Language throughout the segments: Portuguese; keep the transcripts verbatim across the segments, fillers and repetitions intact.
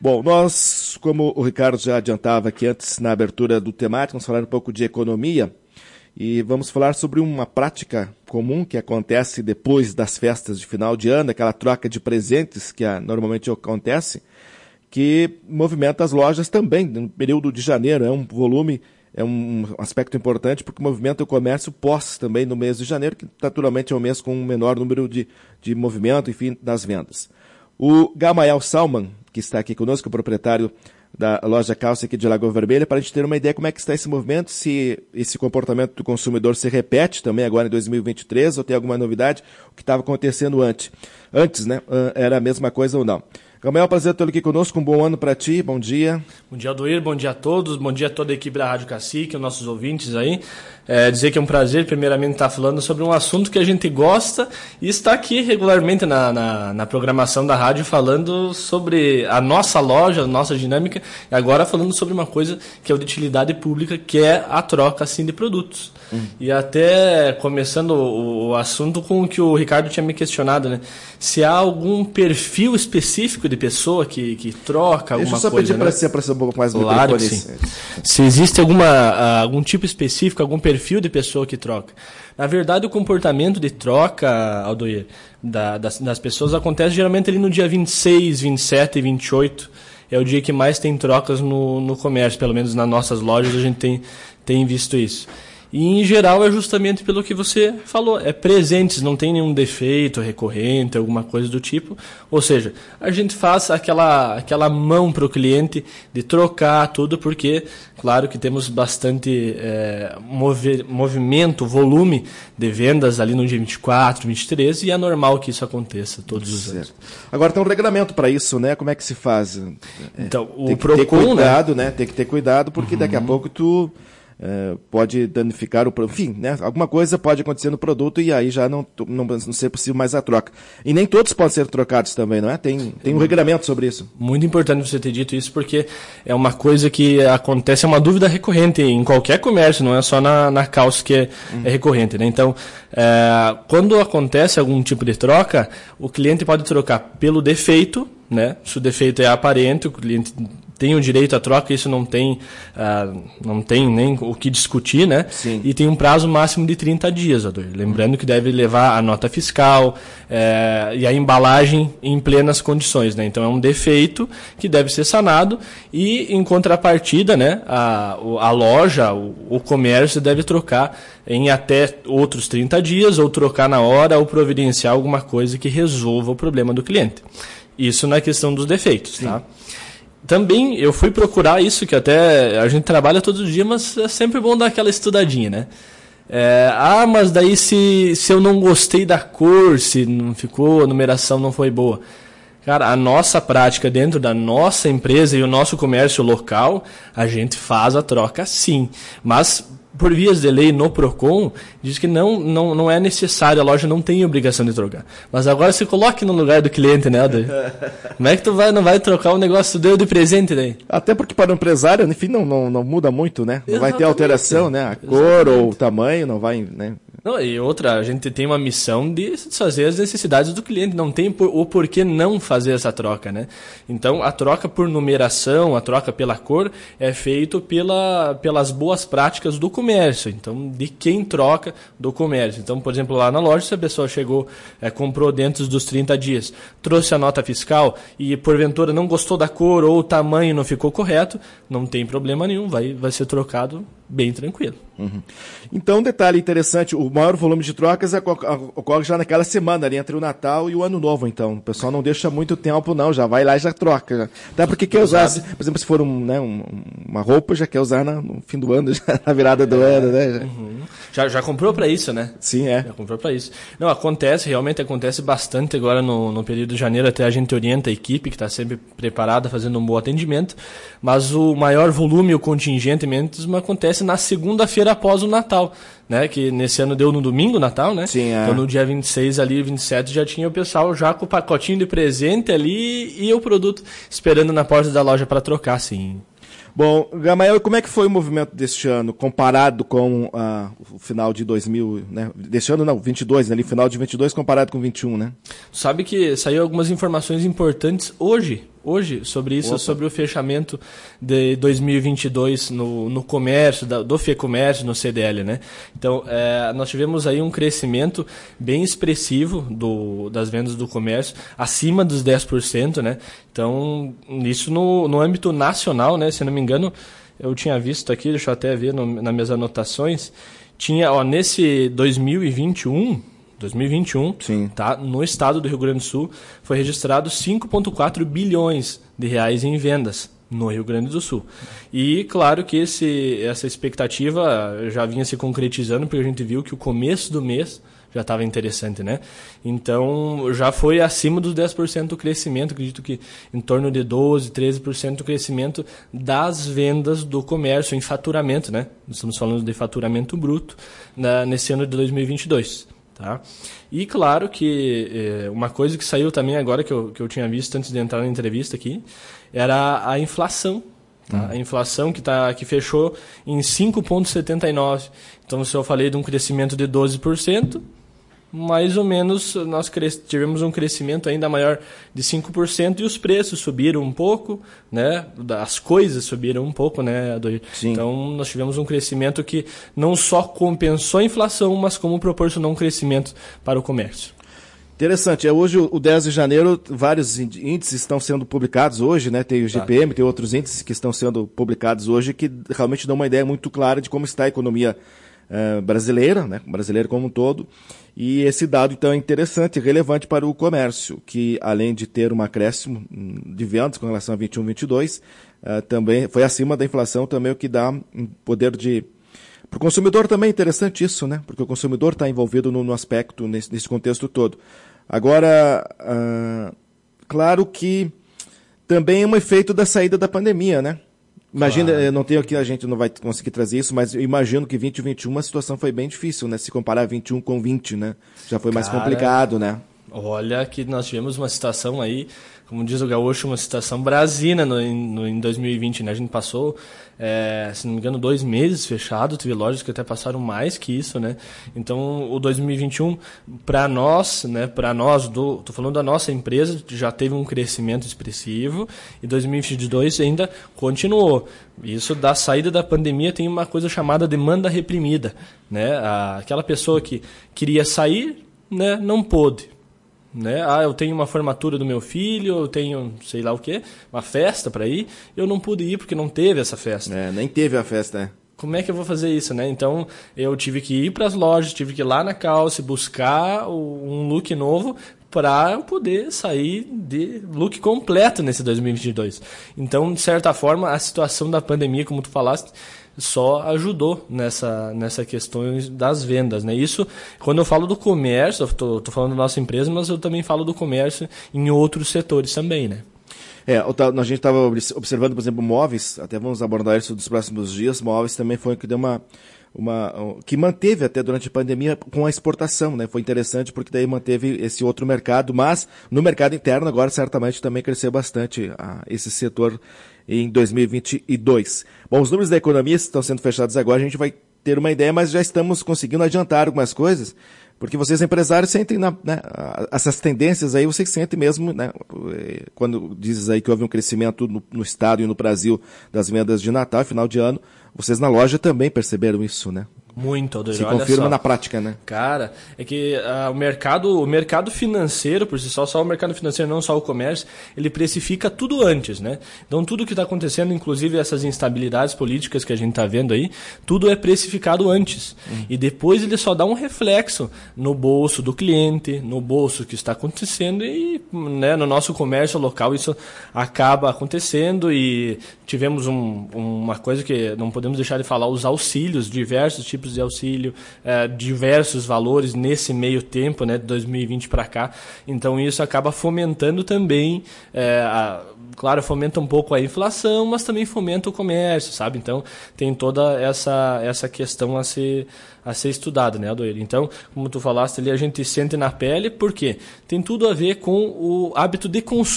Bom, nós, como o Ricardo já adiantava aqui antes na abertura do temático, vamos falar um pouco de economia e vamos falar sobre uma prática comum que acontece depois das festas de final de ano, aquela troca de presentes que normalmente acontece, que movimenta as lojas também no período de janeiro. É um volume, é um aspecto importante porque movimenta o comércio pós também no mês de janeiro, que naturalmente é um mês com um menor número de, de movimento, enfim, das vendas. O Gamael Salman, que está aqui conosco, o proprietário da loja Calça aqui de Lagoa Vermelha, para a gente ter uma ideia como é que está esse movimento, se esse comportamento do consumidor se repete também agora em dois mil e vinte e três, ou tem alguma novidade, o que estava acontecendo antes. Antes, né? Era a mesma coisa ou não. Gamael, prazer tê-lo aqui conosco, um bom ano para ti, bom dia. Bom dia, Aldoir, bom dia a todos, bom dia a toda a equipe da Rádio Cacique, os nossos ouvintes aí. É, dizer que é um prazer, primeiramente, estar falando sobre um assunto que a gente gosta e está aqui regularmente na, na, na programação da rádio falando sobre a nossa loja, a nossa dinâmica, e agora falando sobre uma coisa que é de utilidade pública, que é a troca assim, de produtos. Hum. E até começando o, o assunto com o que o Ricardo tinha me questionado, né? Se há algum perfil específico de pessoa que, que troca alguma coisa. Deixa eu só coisa, pedir né? Para se aproximar um pouco mais do claro que sim. Se existe alguma, algum tipo específico, algum perfil de pessoa que troca. Na verdade, o comportamento de troca, Aldoir, da, das, das pessoas acontece geralmente ali no dia vinte e seis, vinte e sete e vinte e oito. É o dia que mais tem trocas no, no comércio, pelo menos nas nossas lojas a gente tem, tem visto isso. E, em geral, é justamente pelo que você falou. É presentes, não tem nenhum defeito recorrente, alguma coisa do tipo. Ou seja, a gente faz aquela, aquela mão para o cliente de trocar tudo, porque, claro que temos bastante é, mover, movimento, volume de vendas ali no dia vinte e quatro, vinte e três, e é normal que isso aconteça todos os certo. anos. Agora tem um regulamento para isso, né? Como é que se faz? Então, o tem que Procon, ter cuidado, né? né? Tem que ter cuidado, porque uhum. daqui a pouco tu... Uh, pode danificar o produto, enfim, né? Alguma coisa pode acontecer no produto e aí já não, não, não ser possível mais a troca. E nem todos podem ser trocados também, não é? Tem, tem um regulamento sobre isso. Muito importante você ter dito isso, porque é uma coisa que acontece, é uma dúvida recorrente em qualquer comércio, não é só na, na calça que é, hum. é recorrente, né? Então, é, quando acontece algum tipo de troca, o cliente pode trocar pelo defeito, né? Se o defeito é aparente, o cliente tem o direito à troca, isso não tem, uh, não tem nem o que discutir, né? Sim. E tem um prazo máximo de trinta dias, Aldoir. Lembrando que deve levar a nota fiscal é, e a embalagem em plenas condições, né? Então é um defeito que deve ser sanado e, em contrapartida, né, a, a loja, o, o comércio deve trocar em até outros trinta dias, ou trocar na hora, ou providenciar alguma coisa que resolva o problema do cliente. Isso na questão dos defeitos, Sim. tá? Também eu fui procurar isso, que até a gente trabalha todos os dias, mas é sempre bom dar aquela estudadinha, né? É, ah, mas daí se, se eu não gostei da cor, se não ficou, a numeração não foi boa. Cara, a nossa prática dentro da nossa empresa e o nosso comércio local, a gente faz a troca sim, mas por vias de lei no Procon, diz que não, não, não é necessário, a loja não tem obrigação de trocar. Mas agora se coloque no lugar do cliente, né, Aldoir? Como é que tu vai, não vai trocar um negócio que tu deu de presente daí? Até porque para o empresário, enfim, não, não, não muda muito, né? Não Exatamente. Vai ter alteração, né? A cor Exatamente. Ou o tamanho não vai, né? Não, e outra, a gente tem uma missão de satisfazer as necessidades do cliente, não tem por, o porquê não fazer essa troca, né? Então, a troca por numeração, a troca pela cor, é feito pela, pelas boas práticas do comércio, então, de quem troca do comércio. Então, por exemplo, lá na loja, se a pessoa chegou, é, comprou dentro dos trinta dias, trouxe a nota fiscal e, porventura, não gostou da cor ou o tamanho não ficou correto, não tem problema nenhum, vai, vai ser trocado bem tranquilo. Uhum. Então, um detalhe interessante, o maior volume de trocas ocorre já naquela semana, ali entre o Natal e o Ano Novo, então. O pessoal não deixa muito tempo, não, já vai lá e já troca. Já. Até porque quer usar, por exemplo, se for um, né, um, uma roupa, já quer usar na, no fim do ano, já, na virada do é, ano, né? Já. Uhum. já, já comprou para isso, né? Sim, é. Já comprou para isso. Não, acontece, realmente acontece bastante agora no, no período de janeiro, até a gente orienta a equipe, que está sempre preparada, fazendo um bom atendimento, mas o maior volume, o contingente mesmo, acontece na segunda-feira após o Natal, né? Que nesse ano deu no domingo Natal, né? Sim, é. Então no dia vinte e seis ali, vinte e sete já tinha o pessoal já com o pacotinho de presente ali e o produto esperando na porta da loja para trocar, sim. Bom, Gamael, como é que foi o movimento deste ano comparado com uh, o final de dois mil, né? Deste ano não, vinte e dois, né? Ali, final de vinte e dois comparado com vinte e um, né? Sabe que saiu algumas informações importantes hoje hoje sobre isso, Opa. sobre o fechamento de dois mil e vinte e dois no, no comércio, da, do FEComércio, no C D L, né? Então, é, nós tivemos aí um crescimento bem expressivo do, das vendas do comércio, acima dos dez por cento, né? Então, isso no, no âmbito nacional, né? Se não me engano, eu tinha visto aqui, deixa eu até ver no, nas minhas anotações, tinha, ó, nesse dois mil e vinte e um... dois mil e vinte e um, Sim. Tá, no estado do Rio Grande do Sul, foi registrado cinco vírgula quatro bilhões de reais em vendas no Rio Grande do Sul. E claro que esse, essa expectativa já vinha se concretizando, porque a gente viu que o começo do mês já estava interessante, né? Então, já foi acima dos dez por cento do crescimento, acredito que em torno de doze, treze por cento do crescimento das vendas do comércio em faturamento, né? Estamos falando de faturamento bruto na, nesse ano de dois mil e vinte e dois. Tá? E claro que é, uma coisa que saiu também agora, que eu, que eu tinha visto antes de entrar na entrevista aqui, era a inflação. Tá? Hum. A inflação que, tá, que fechou em cinco vírgula setenta e nove por cento. Então, se eu falei de um crescimento de doze por cento, mais ou menos nós tivemos um crescimento ainda maior de cinco por cento e os preços subiram um pouco, né? As coisas subiram um pouco, né? Sim. Então nós tivemos um crescimento que não só compensou a inflação, mas como proporcionou um crescimento para o comércio. Interessante. É, hoje, o dez de janeiro, vários índices estão sendo publicados hoje, né? Tem o G P M, tá. Tem outros índices que estão sendo publicados hoje que realmente dão uma ideia muito clara de como está a economia uh, brasileira, né? Brasileira como um todo. E esse dado, então, é interessante e relevante para o comércio, que além de ter um acréscimo de vendas com relação a vinte e um, vinte e dois, uh, também foi acima da inflação, também o que dá um poder de... Para o consumidor também é interessante isso, né? Porque o consumidor está envolvido no, no aspecto, nesse, nesse contexto todo. Agora, uh, claro que também é um efeito da saída da pandemia, né? Imagina, claro. Eu não tenho aqui, a gente não vai conseguir trazer isso, mas eu imagino que vinte e vinte e um a situação foi bem difícil, né? Se comparar vinte e um com vinte, né? Já foi mais Cara, complicado, né? Olha que nós tivemos uma situação aí, como diz o gaúcho, uma situação brasina no, no, em dois mil e vinte, né? A gente passou, é, se não me engano, dois meses fechado, teve lojas que até passaram mais que isso, né? Então, o dois mil e vinte e um, para nós, né? Para nós, do, tô falando da nossa empresa, já teve um crescimento expressivo e dois mil e vinte e dois ainda continuou. Isso da saída da pandemia tem uma coisa chamada demanda reprimida, né? Aquela pessoa que queria sair, né? Não pôde. Né? Ah, eu tenho uma formatura do meu filho, eu tenho sei lá o quê, uma festa para ir, eu não pude ir porque não teve essa festa. É, nem teve a festa, né? Como é que eu vou fazer isso, né? Então, eu tive que ir para as lojas, tive que ir lá na Calce buscar um look novo para poder sair de look completo nesse dois mil e vinte e dois. Então, de certa forma, a situação da pandemia, como tu falaste, só ajudou nessa, nessa questão das vendas, né? Isso, quando eu falo do comércio, eu tô, tô falando da nossa empresa, mas eu também falo do comércio em outros setores também, né? É, a gente estava observando, por exemplo, móveis, até vamos abordar isso nos próximos dias, móveis também foi o que deu uma... Uma, que manteve até durante a pandemia com a exportação, né? Foi interessante porque daí manteve esse outro mercado, mas no mercado interno agora certamente também cresceu bastante ah, esse setor em dois mil e vinte e dois. Bom, os números da economia estão sendo fechados agora, a gente vai ter uma ideia, mas já estamos conseguindo adiantar algumas coisas, porque vocês empresários sentem, na, né, essas tendências aí, vocês sentem mesmo, né, quando dizes aí que houve um crescimento no, no estado e no Brasil das vendas de Natal, final de ano, vocês na loja também perceberam isso, né? Muito, Aldoir. Se confirma na prática, né? Cara, é que uh, o, mercado, o mercado financeiro, por si só, só o mercado financeiro, não só o comércio, ele precifica tudo antes, né? Então, tudo que está acontecendo, inclusive essas instabilidades políticas que a gente está vendo aí, tudo é precificado antes. Hum. E depois ele só dá um reflexo no bolso do cliente, no bolso que está acontecendo e, né, no nosso comércio local isso acaba acontecendo e tivemos um, uma coisa que não podemos deixar de falar, os auxílios, diversos tipos de auxílio, eh, diversos valores nesse meio tempo, né, de dois mil e vinte para cá. Então isso acaba fomentando também, eh, a, claro, fomenta um pouco a inflação, mas também fomenta o comércio, sabe? Então tem toda essa, essa questão a ser, a ser estudada, né, Aldoir? Então, como tu falaste ali, a gente sente na pele, porque tem tudo a ver com o hábito de consumo.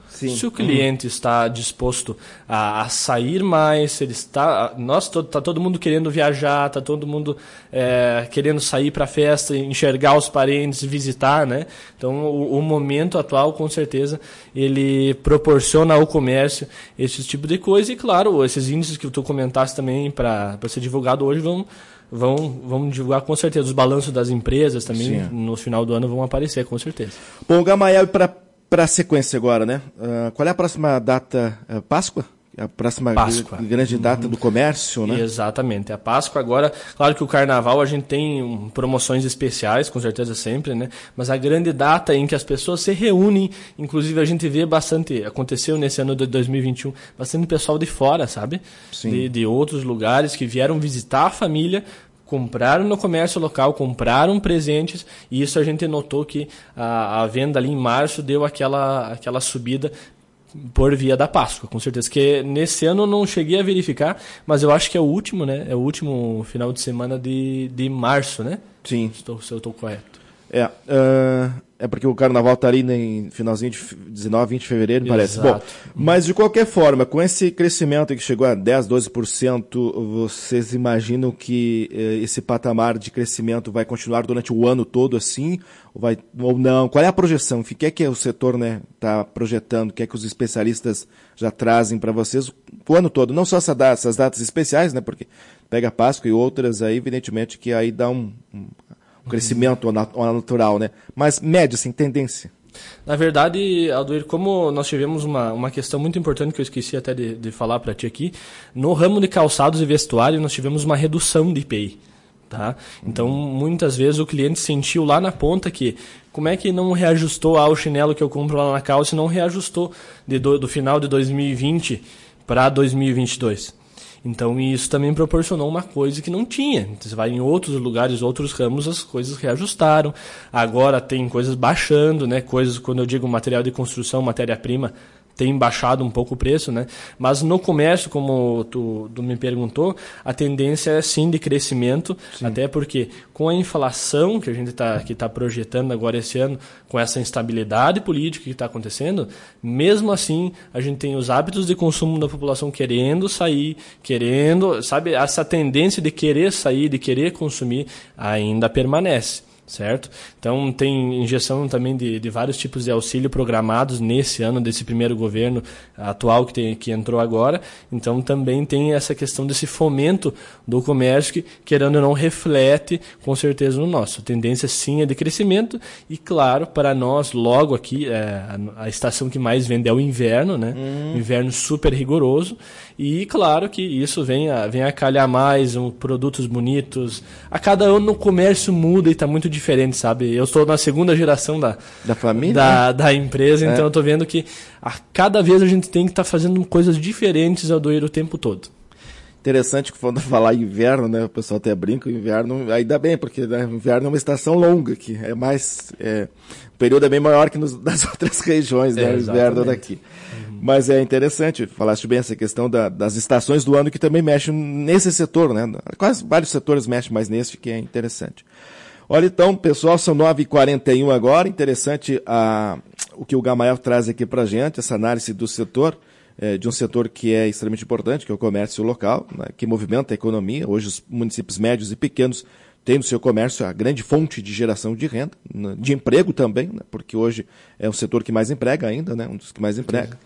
Sim. Se o cliente uhum. está disposto a, a sair mais, se ele está, nós está todo mundo querendo viajar, está todo mundo é, querendo sair para a festa, enxergar os parentes, visitar, né? Então o, o momento atual, com certeza, ele proporciona ao comércio esse tipo de coisa e, claro, esses índices que tu comentaste também para ser divulgado hoje vão Vão, vão divulgar com certeza os balanços das empresas também. Sim. No final do ano vão aparecer, com certeza. Bom, Gamael, para a sequência agora, né? Uh, qual é a próxima data? Uh, Páscoa? A próxima Páscoa. grande data uhum. do comércio, né? Exatamente. A Páscoa agora, claro que o Carnaval a gente tem promoções especiais, com certeza sempre, né? Mas a grande data em que as pessoas se reúnem, inclusive a gente vê bastante, aconteceu nesse ano de dois mil e vinte e um, bastante pessoal de fora, sabe? Sim. De, de outros lugares que vieram visitar a família, compraram no comércio local, compraram presentes, e isso a gente notou que a, a venda ali em março deu aquela, aquela subida por via da Páscoa, com certeza. Que nesse ano eu não cheguei a verificar, mas eu acho que é o último, né? É o último final de semana de, de março, né? Sim. Estou, se eu estou correto. É, uh, é porque o Carnaval está ali em finalzinho de dezenove, vinte de fevereiro, me parece. Bom, mas de qualquer forma, com esse crescimento que chegou a dez, doze por cento, vocês imaginam que uh, esse patamar de crescimento vai continuar durante o ano todo assim? Ou, vai, ou não? Qual é a projeção? O que é que o setor, né, está projetando? O que é que os especialistas já trazem para vocês o ano todo? Não só essa data, essas datas especiais, né? Porque pega a Páscoa e outras aí, evidentemente, que aí dá um... um crescimento natural, né? Mas média, assim, tendência. Na verdade, Aldoir, como nós tivemos uma, uma questão muito importante que eu esqueci até de, de falar para ti aqui, no ramo de calçados e vestuário nós tivemos uma redução de I P I. Tá? Então, muitas vezes o cliente sentiu lá na ponta que como é que não reajustou ao chinelo que eu compro lá na calça e não reajustou de do, do final de dois mil e vinte para dois mil e vinte e dois. Então, isso também proporcionou uma coisa que não tinha. Você vai em outros lugares, outros ramos, as coisas reajustaram. Agora tem coisas baixando, né? Coisas, quando eu digo material de construção, matéria-prima, tem baixado um pouco o preço, né? Mas no comércio, como tu, tu me perguntou, a tendência é sim de crescimento, sim. Até porque com a inflação que a gente está que tá projetando agora esse ano, com essa instabilidade política que está acontecendo, mesmo assim a gente tem os hábitos de consumo da população querendo sair, querendo, sabe, essa tendência de querer sair, de querer consumir ainda permanece. Certo? Então tem injeção também de, de vários tipos de auxílio programados nesse ano desse primeiro governo atual que, tem, que entrou agora. Então também tem essa questão desse fomento do comércio que, querendo ou não, reflete com certeza no nosso. A tendência sim é de crescimento e, claro, para nós, logo aqui, é, a, a estação que mais vende é o inverno, né? Hum. Inverno super rigoroso. E claro que isso vem a, vem a calhar mais, um, produtos bonitos. A cada ano o comércio muda e está muito diferente, sabe? Eu estou na segunda geração da, da família, da, né? da empresa, é. Então eu estou vendo que a cada vez a gente tem que estar tá fazendo coisas diferentes ao doer o tempo todo. Interessante que quando falar inverno, né? O pessoal até brinca, inverno, ainda bem, porque né, inverno é uma estação longa aqui, é mais, é, o período é bem maior que nos, nas outras regiões, né? É, o inverno daqui. Uhum. Mas é interessante, falaste bem essa questão da, das estações do ano que também mexem nesse setor, né? Quase vários setores mexem mais nesse, que é interessante. Olha, então, pessoal, são nove e quarenta e um agora, interessante a, o que o Gamael traz aqui pra gente, essa análise do setor, é, de um setor que é extremamente importante, que é o comércio local, né, que movimenta a economia. Hoje os municípios médios e pequenos têm no seu comércio a grande fonte de geração de renda, né, de emprego também, né, porque hoje é o setor que mais emprega ainda, né, um dos que mais emprega.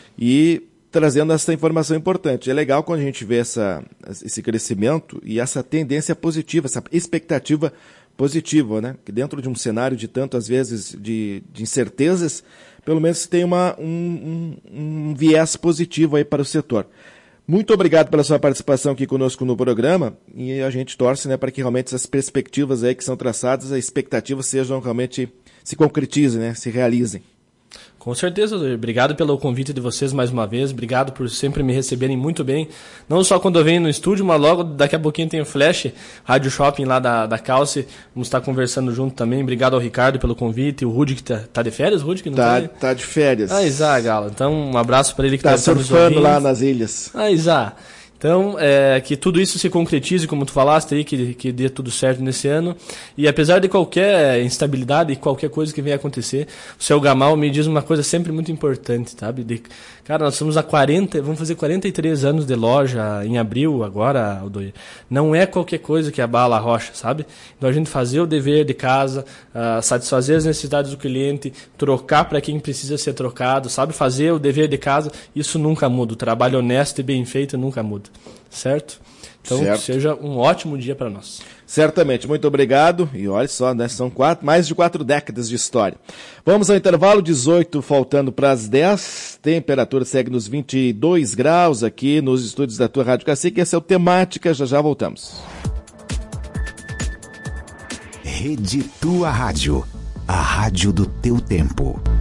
E trazendo essa informação importante. É legal quando a gente vê essa, esse crescimento e essa tendência positiva, essa expectativa positiva, né? Que dentro de um cenário de tanto, às vezes, de, de incertezas, pelo menos tem uma, um, um, um viés positivo aí para o setor. Muito obrigado pela sua participação aqui conosco no programa e a gente torce, né, para que realmente essas perspectivas aí que são traçadas, as expectativas sejam realmente, se concretizem, né, se realizem. Com certeza, obrigado pelo convite de vocês mais uma vez, obrigado por sempre me receberem muito bem, não só quando eu venho no estúdio, mas logo daqui a pouquinho tem o Flash, Rádio Shopping lá da, da Calce, vamos estar conversando junto também, obrigado ao Ricardo pelo convite, o Rudy que tá, tá de férias, Rudy? Que não tá, tá, tá de férias. Ah, Isa, Galo, então um abraço para ele que tá está surfando lá nas ilhas. Ah, Isa. Então, é, que tudo isso se concretize, como tu falaste aí, que, que dê tudo certo nesse ano. E apesar de qualquer instabilidade e qualquer coisa que venha acontecer, o seu Gamal me diz uma coisa sempre muito importante, sabe? De, cara, nós estamos há quarenta, vamos fazer quarenta e três anos de loja em abril agora, Aldoir. Não é qualquer coisa que abala a rocha, sabe? Então a gente fazer o dever de casa, uh, satisfazer as necessidades do cliente, trocar para quem precisa ser trocado, sabe? Fazer o dever de casa, isso nunca muda. O trabalho honesto e bem feito nunca muda. Certo? Então, certo. Seja um ótimo dia para nós. Certamente, muito obrigado. E olha só, né, são quatro, mais de quatro décadas de história. Vamos ao intervalo, dezoito, faltando para as dez. Temperatura segue nos vinte e dois graus aqui nos estúdios da tua Rádio Cacique. Essa é o Temática, já já voltamos. Rede Tua Rádio, a rádio do teu tempo.